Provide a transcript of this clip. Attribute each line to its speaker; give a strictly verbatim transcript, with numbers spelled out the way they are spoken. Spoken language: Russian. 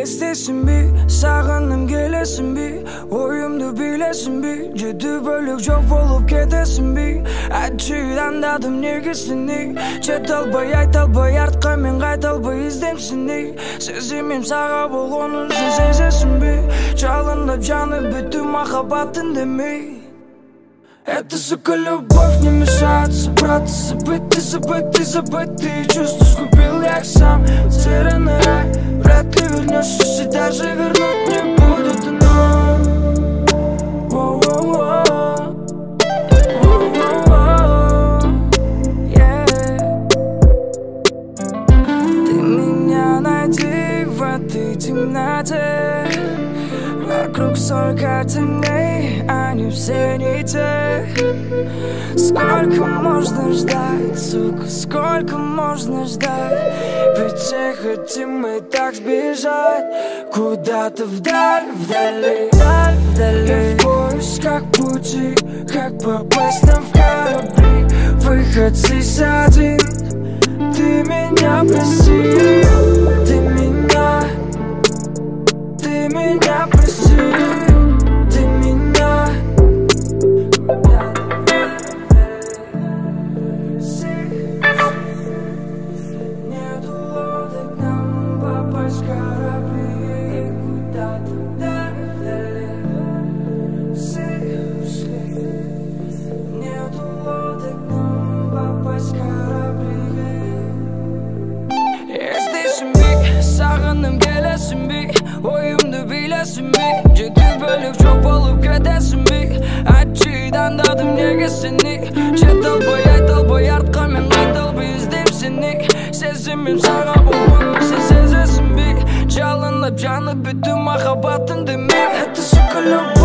Speaker 1: Естесің бе, сағыным келесің бе, ойымды билесің бе, жеті бөлік жоқ болып кетесің бе. Айтшы таңдадым негесіне, жете албай айта албай артқа мен қайта албай іздемсің не. Сезімім саға болғанын сен сезесің бе, жалындап жанып біту махаббатын демей. Это, сука, любовь не мешает собраться, забыть и забыть и забыть. Ты чувства скупил, я сам потерянный рай. Вряд ли вернешься, и даже вернуть не будет иной. Воу-воу-воу, воу-воу-воу, yeah. Ты меня найди в этой темноте. Вокруг столько теней, они все не те. Сколько можно ждать, сука, сколько можно ждать? Ведь все хотим мы так сбежать куда-то вдаль, вдали, вдаль, вдали. И в поисках пути, как попасть нам в корабли. Выход здесь один, ты меня прости. Ты меня, ты меня прости. Ты меня. Нету лодок, нам попасть в корабли. Куда-то вдали, все ушли. Нету лодок, нам попасть в корабли. Естесің бе, сағыным келесің бе, ойымды билесің бе, жеті бөлік жоқ болып кетесің бе. Айтшы таңдадым негесіне, жете албай айта албай артқа мен қайта албай іздемсің не. Сезімім саға болғанын сен сезесің бе, жалындап жанып біту махаббатын демей. Это, сука, любовь